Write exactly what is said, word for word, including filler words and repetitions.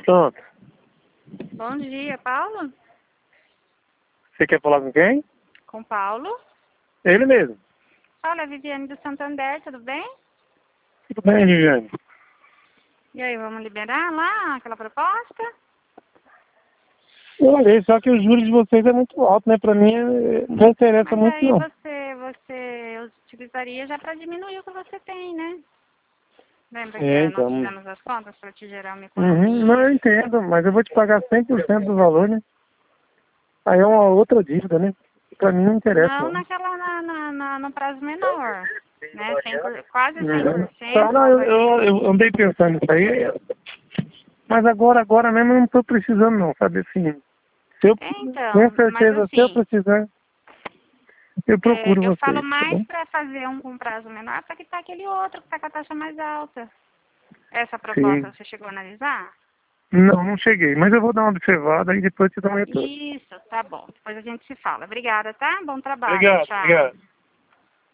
Pronto. Bom dia, Paulo? Você quer falar com quem? Com Paulo? Ele mesmo. Olha, a Viviane do Santander, tudo bem? Tudo bem, Viviane? E aí, vamos liberar lá aquela proposta? Eu olhei, só que os juros de vocês é muito alto, né? Pra mim é- não interessa Mas muito, aí não. você, você utilizaria já para diminuir o que você tem, né? Lembra que É, eh, nós então. fizemos as contas para te gerar uma Uhum, não, eu economia? entendo, mas eu vou te pagar cem por cento do valor, né? Aí é uma outra dívida, né? Pra mim não interessa, Não não. naquela, na, na, na- no prazo menor, né? cem por, quase Uhum. cem por cento Tá, não, eu, voltaria. eu, eu andei pensando nisso aí, mas agora, agora mesmo eu não tô precisando, não, sabe assim? Se eu, É, com então, mas certeza, se eu assim, precisar, eu procuro é, eu falo vocês, tá mais bom? para fazer um com prazo menor para quitar aquele outro que está com a taxa mais alta. Essa proposta Sim. você chegou a analisar? Não, não cheguei, mas eu vou dar uma observada e depois te dou um retorno. Isso, tá bom. Depois a gente se fala. Obrigada, tá? Bom trabalho. Obrigado, Tchau. obrigado.